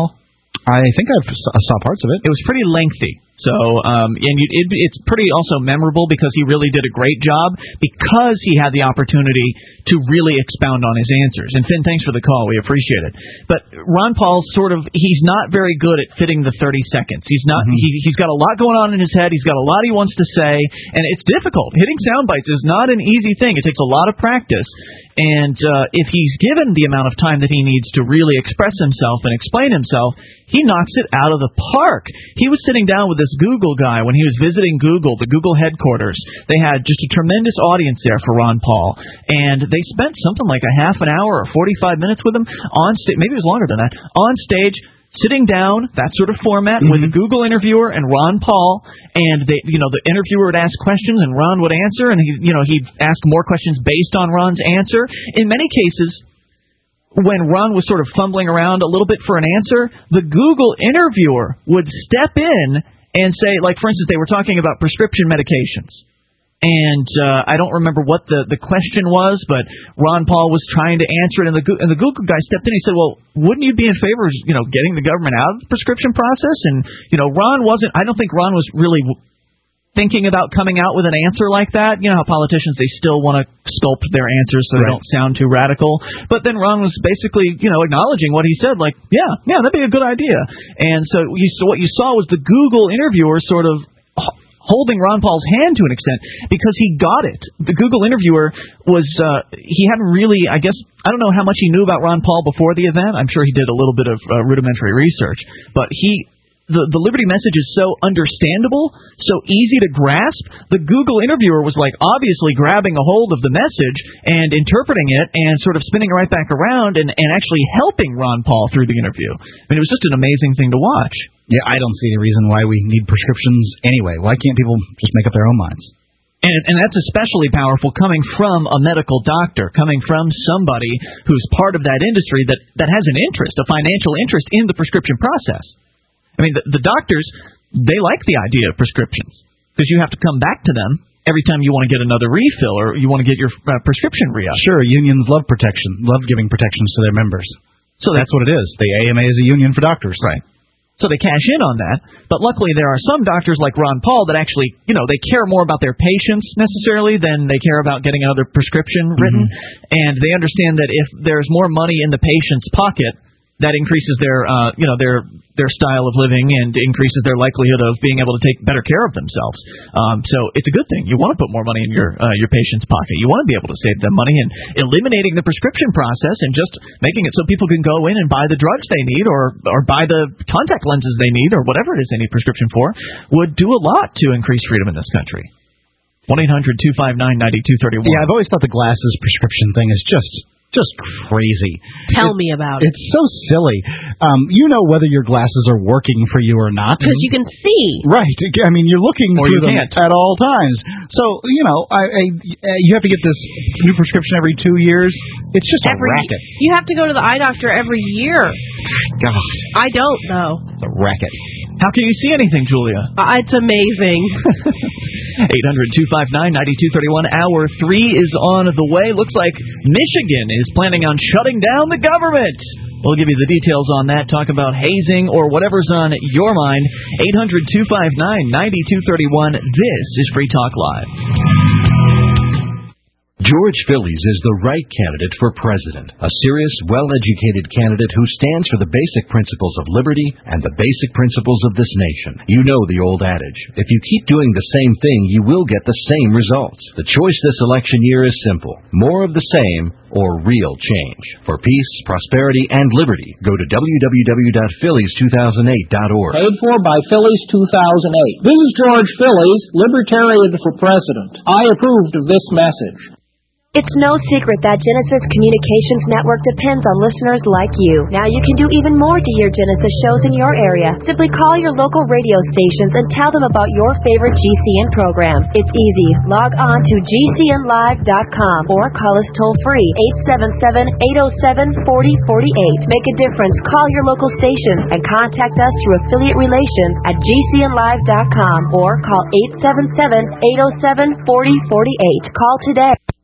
I think I've, I saw parts of it. It was pretty lengthy. So, um, and you, it, it's pretty also memorable because he really did a great job because he had the opportunity to really expound on his answers. And Finn, thanks for the call. We appreciate it. But Ron Paul sort of, he's not very good at fitting the thirty seconds. He's not, mm-hmm. he, he's got a lot going on in his head. He's got a lot he wants to say. And it's difficult. Hitting sound bites is not an easy thing. It takes a lot of practice. And uh, if he's given the amount of time that he needs to really express himself and explain himself, he knocks it out of the park. He was sitting down with this Google guy when he was visiting Google, the Google headquarters. They had just a tremendous audience there for Ron Paul. And they spent something like a half an hour or forty-five minutes with him on stage. Maybe it was longer than that. On stage, sitting down, that sort of format, mm-hmm. with the Google interviewer and Ron Paul. And they, you know, the interviewer would ask questions and Ron would answer. And he, you know, he'd ask more questions based on Ron's answer. In many cases, when Ron was sort of fumbling around a little bit for an answer, the Google interviewer would step in and say, like, for instance, they were talking about prescription medications. And uh, I don't remember what the, the question was, but Ron Paul was trying to answer it, and the, and the Google guy stepped in. He said, well, wouldn't you be in favor of, you know, getting the government out of the prescription process? And, you know, Ron wasn't, I don't think Ron was really thinking about coming out with an answer like that. You know how politicians, they still want to sculpt their answers so they right. don't sound too radical. But then Ron was basically, you know, acknowledging what he said, like, yeah, yeah, that'd be a good idea. And so you saw, what you saw was the Google interviewer sort of holding Ron Paul's hand to an extent because he got it. The Google interviewer was, uh, he hadn't really, I guess, I don't know how much he knew about Ron Paul before the event. I'm sure he did a little bit of uh, rudimentary research. But he... The, the Liberty message is so understandable, so easy to grasp. The Google interviewer was like obviously grabbing a hold of the message and interpreting it and sort of spinning right back around and, and actually helping Ron Paul through the interview. I mean, it was just an amazing thing to watch. Yeah, I don't see any reason why we need prescriptions anyway. Why can't people just make up their own minds? And, and that's especially powerful coming from a medical doctor, coming from somebody who's part of that industry that, that has an interest, a financial interest in the prescription process. I mean, the, the doctors, they like the idea of prescriptions because you have to come back to them every time you want to get another refill or you want to get your uh, prescription re-up. Sure, unions love protection, love giving protections to their members. So that's what it is. The A M A is a union for doctors. Right. So they cash in on that. But luckily there are some doctors like Ron Paul that actually, you know, they care more about their patients necessarily than they care about getting another prescription written. Mm-hmm. And they understand that if there's more money in the patient's pocket, that increases their, uh, you know, their their style of living and increases their likelihood of being able to take better care of themselves. Um, so it's a good thing. You want to put more money in your uh, your patient's pocket. You want to be able to save them money, and eliminating the prescription process and just making it so people can go in and buy the drugs they need or or buy the contact lenses they need or whatever it is they need prescription for would do a lot to increase freedom in this country. one eight hundred two five nine nine two three one. Yeah, I've always thought the glasses prescription thing is just just crazy. Tell it, me about it. It's so silly. Um, you know whether your glasses are working for you or not. Because you can see. Right. I mean, you're looking or through you them can't. at all times. So, you know, I, I, you have to get this new prescription every two years. It's just every, a racket. You have to go to the eye doctor every year. God. I don't know. It's a racket. How can you see anything, Julia? Uh, it's amazing. eight hundred two five nine nine two three one. Hour three is on the way. Looks like Michigan is planning on shutting down the government. We'll give you the details on that. Talk about hazing or whatever's on your mind. eight hundred two five nine nine two three one. This is Free Talk Live. George Phillies is the right candidate for president, a serious, well-educated candidate who stands for the basic principles of liberty and the basic principles of this nation. You know the old adage, if you keep doing the same thing, you will get the same results. The choice this election year is simple, more of the same or real change. For peace, prosperity, and liberty, go to w w w dot phillies two thousand eight dot org. Paid for by Phillies two thousand eight. This is George Phillies, Libertarian for President. I approved of this message. It's no secret that Genesis Communications Network depends on listeners like you. Now you can do even more to hear Genesis shows in your area. Simply call your local radio stations and tell them about your favorite G C N programs. It's easy. Log on to G C N live dot com or call us toll-free eight seven seven, eight oh seven, four oh four eight. Make a difference. Call your local station and contact us through affiliate relations at G C N live dot com or call eight seven seven, eight oh seven, four oh four eight. Call today.